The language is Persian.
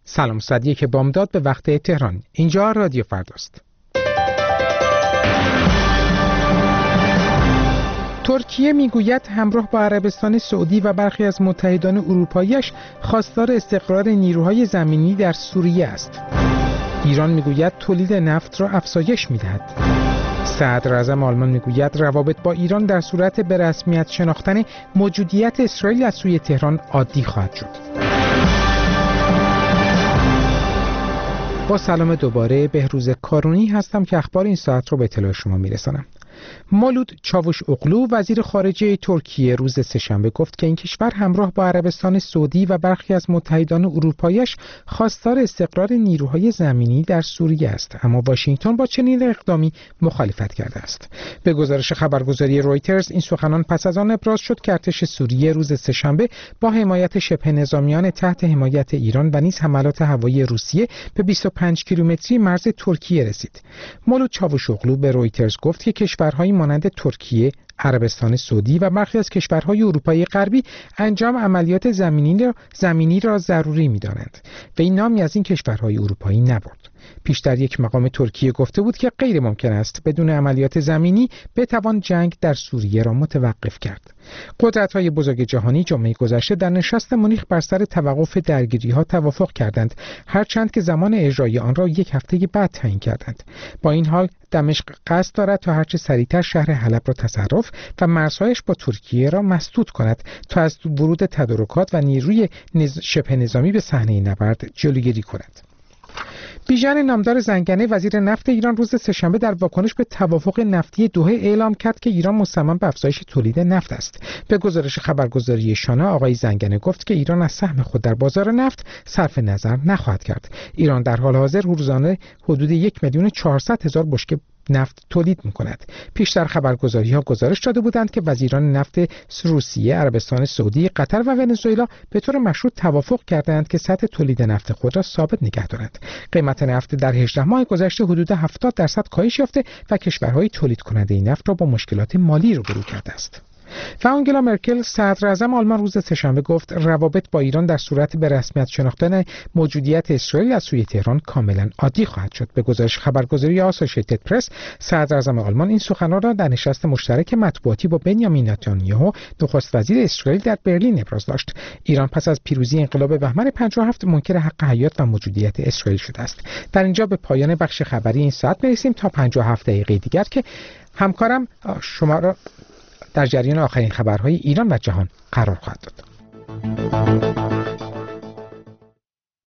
سلام، ساعت 1 بامداد به وقت تهران. اینجا رادیو فرداست. ترکیه میگوید همراه با عربستان سعودی و برخی از متحدان اروپایی‌اش خواستار استقرار نیروهای زمینی در سوریه است. ایران میگوید تولید نفت را افزایش می‌دهد. صدراعظم آلمان میگوید روابط با ایران در صورت به رسمیت شناختن موجودیت اسرائیل از سوی تهران عادی خواهد شد. با سلام دوباره، بهروز کارونی هستم که اخبار این ساعت رو به اطلاع شما میرسانم. مولود چاوشاغلو وزیر خارجه ترکیه روز سه‌شنبه گفت که این کشور همراه با عربستان سعودی و برخی از متحدان اروپایی‌اش خواستار استقرار نیروهای زمینی در سوریه است، اما واشنگتن با چنین اقدامی مخالفت کرده است. به گزارش خبرگزاری رویترز، این سخنان پس از آن ابراز شد که ارتش سوریه روز سه‌شنبه با حمایت شبه نظامیان تحت حمایت ایران و نیز حملات هوایی روسیه به 25 کیلومتری مرز ترکیه رسید. مولود چاوشاغلو به رویترز گفت که کشورهای مانند ترکیه، عربستان سعودی و برخی از کشورهای اروپایی غربی انجام عملیات زمینی را ضروری می‌دانند و این نامی از این کشورهای اروپایی نبرد. پیشتر یک مقام ترکیه گفته بود که غیر ممکن است بدون عملیات زمینی بتوان جنگ در سوریه را متوقف کرد. قدرت‌های بزرگ جهانی جمعه گذشته در نشست مونیخ بر سر توقف درگیری‌ها توافق کردند، هرچند که زمان اجرای آن را یک هفته بعد تعیین کردند. با این حال دمشق قصد دارد تا هرچه سریعتر شهر حلب را تصرف و مرزهایش با ترکیه را مسدود کند تا از ورود تدارکات و نیروی شبه نظامی به صحنه نبرد جلوگیری کند. بیژن نامدار زنگنه وزیر نفت ایران روز سه‌شنبه در واکنش به توافق نفتی دوحه اعلام کرد که ایران مصمم به افزایش تولید نفت است. به گزارش خبرگزاری شانا، آقای زنگنه گفت که ایران از سهم خود در بازار نفت صرف نظر نخواهد کرد. ایران در حال حاضر روزانه حدود 1,400,000 بشکه نفت تولید می‌کند. پیشتر خبرگزاری‌ها گزارش داده بودند که وزیران نفت روسیه، عربستان سعودی، قطر و ونزوئلا به طور مشروط توافق کردند که سطح تولید نفت خود را ثابت نگه دارند. قیمت نفت در 18 ماه گذشته حدود 70% کاهش یافته و کشورهای تولید کننده این نفت را با مشکلات مالی روبرو کرده است. و آنگلا مرکل صدراعظم آلمان روز سه‌شنبه گفت روابط با ایران در صورت به رسمیت شناختن موجودیت اسرائیل از سوی تهران کاملا عادی خواهد شد. به گزارش خبرگزاری آسوشیتد پرس، صدراعظم آلمان این سخنان را در نشست مشترک مطبوعاتی با بنیامین نتانیاهو نخست وزیر اسرائیل در برلین ابراز داشت. ایران پس از پیروزی انقلاب بهمن 57 منکر حق حیات و موجودیت اسرائیل شده است. در اینجا به پایان بخش خبری این ساعت می‌رسیم تا 57 دقیقه دیگر که همکارم شما را در جریان آخرین خبرهای ایران و جهان قرار خواهد داد.